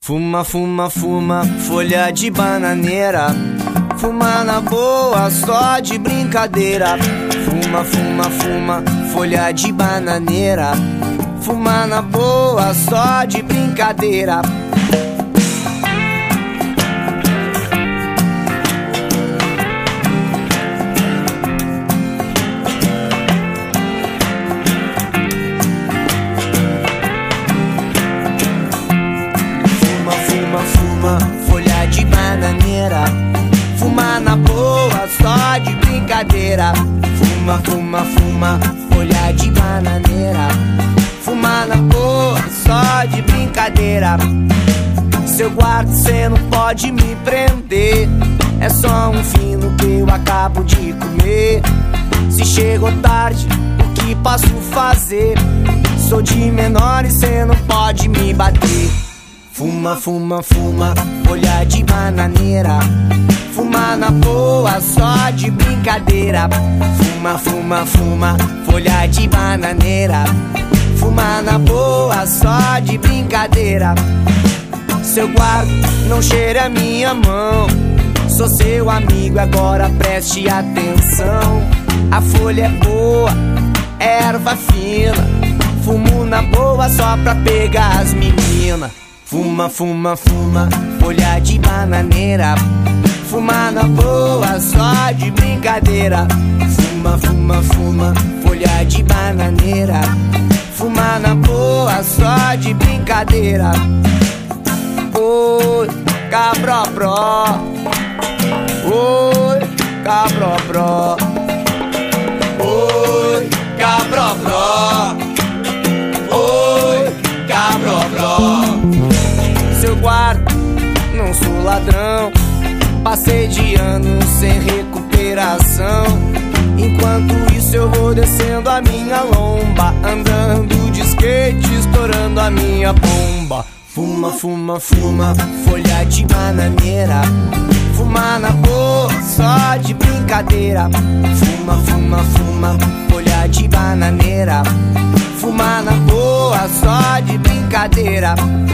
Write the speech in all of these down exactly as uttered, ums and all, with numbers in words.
Fuma, fuma, fuma, folha de bananeira. Fuma na boa, só de brincadeira. Fuma, fuma, fuma, folha de bananeira. Fuma na boa, só de brincadeira. Fuma, fuma, folha de bananeira. Fuma na boa, só de brincadeira. Fuma, fuma, fuma, folha de bananeira. Fuma na boa, só de brincadeira. Se eu guardo, cê não pode me prender. É só um fino que eu acabo de comer. Se chegou tarde, o que posso fazer? Sou de menor e cê não pode me bater. Fuma, fuma, fuma, folha de bananeira. Fuma na boa, só de brincadeira. Fuma, fuma, fuma, folha de bananeira. Fuma na boa, só de brincadeira. Se eu guardo, não cheire a minha mão. Sou seu amigo, agora preste atenção. A folha é boa, erva fina. Fumo na boa só pra pegar as meninas. Fuma, fuma, fuma, folha de bananeira. Fuma na boa, só de brincadeira. Fuma, fuma, fuma, folha de bananeira. Fuma na boa, só de brincadeira. Oi, cabrobró. Oi, cabrobró. Oi, cabrobró. Oi, cabrobró. Se eu guardo, não sou ladrão. Passei de anos sem recuperação. Enquanto isso eu vou descendo a minha lomba, andando de skate, estourando a minha bomba. Fuma, fuma, fuma, folha de bananeira. Fuma na boa, só de brincadeira. Fuma, fuma, fuma, folha de bananeira. Fuma na boa, só de brincadeira.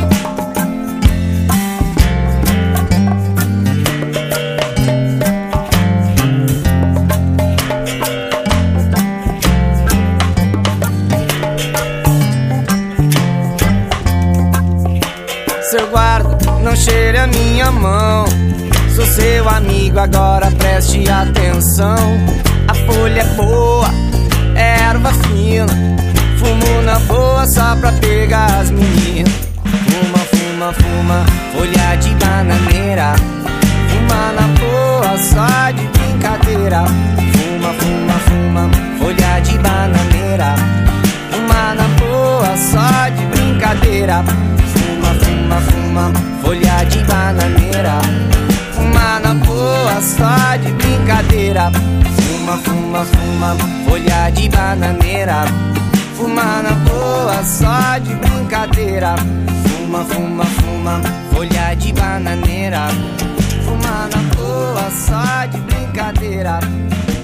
Se eu guardo, não cheire a minha mão. Sou seu amigo, agora preste atenção. A folha é boa, é erva fina. Fumo na boa só pra pegar as meninas. Fuma, fuma, fuma, folha de bananeira. Fuma na boa só de brincadeira. Fuma, fuma, fuma, folha de bananeira. Fuma na boa só de brincadeira. Fuma, fuma, fuma, folha de bananeira. Fuma na boa, só de brincadeira. Fuma, fuma, fuma, folha de bananeira. Fuma na boa, só de brincadeira. Fuma, fuma, fuma, folha de bananeira. Fuma na boa, só de brincadeira.